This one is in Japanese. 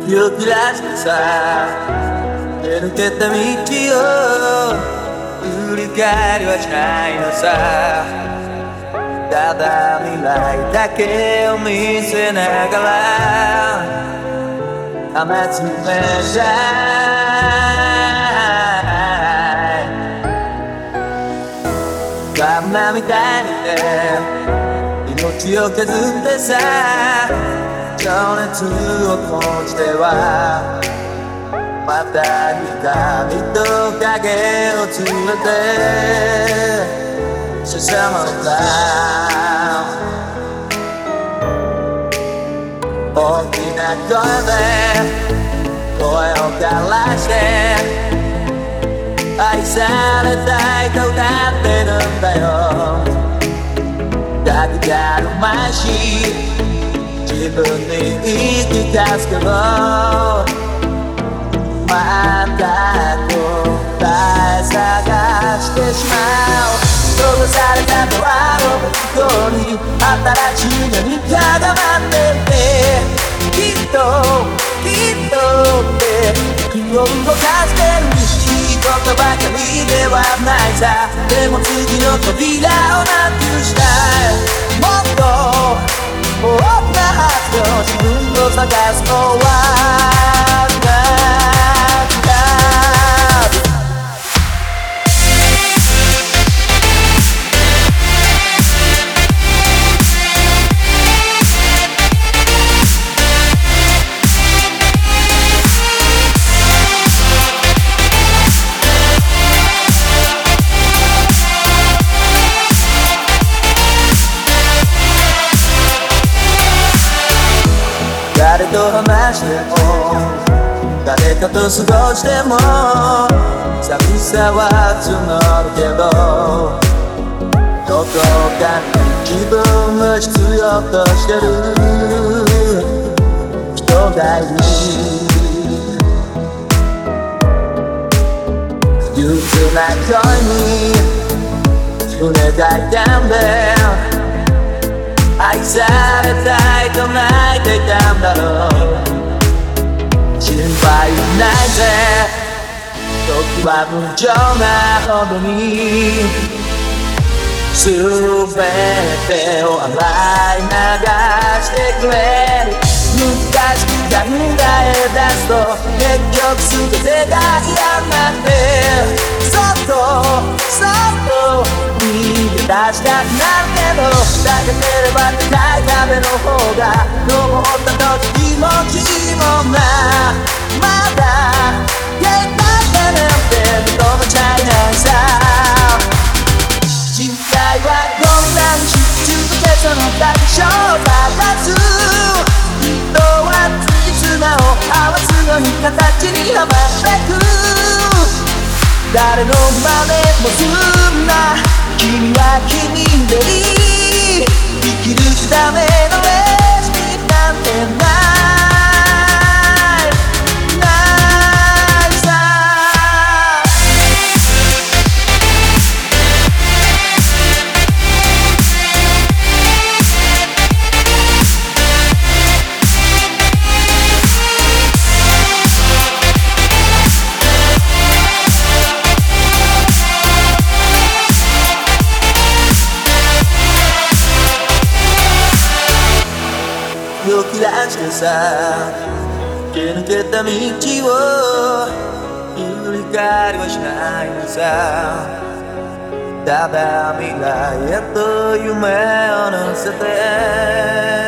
よくらしてさ出抜けた道を振り返りはしないのさ。ただ未来だけを見せながら甘つめじゃいガンマみたいにね命を削ってさ情熱を投じてはまた光と影を連れて進むんだ。大きな声で声を枯らして愛されたいと歌ってるんだよ。だけじゃうまいし自分に言い聞かすけどまた答え探してしまう。閉ざされたドアの向こうに新しい何かが待っててきっとって気を動かしてるいいことばかりではないさ。でも次の扉をなくしたい。もっと大きなはずの自分を探すのは誰と話しても誰かと過ごしても寂しさは募るけどどこかに自分を必要としてる人がいる。憂鬱な声に胸が痛んで愛されたいと泣いていたんだろう。心配ないぜ時は無情なほどに全てを洗い流してくれる。昔考え出すと結局全てが嫌になってそっと逃げ出したくなるけどだければ高い壁の方が登った時気持ちもなまだ限界だなんて認めちゃいないさ。人体は混乱し続けその対象を探す。人はつじつまを合わすのに形にはまってく。誰の真似もすんな君は君でいい生きるためのレシピなんてないさ。動き出してさ駆け抜けた道を振り返りはしないのさ。ただ未来へと夢を乗せて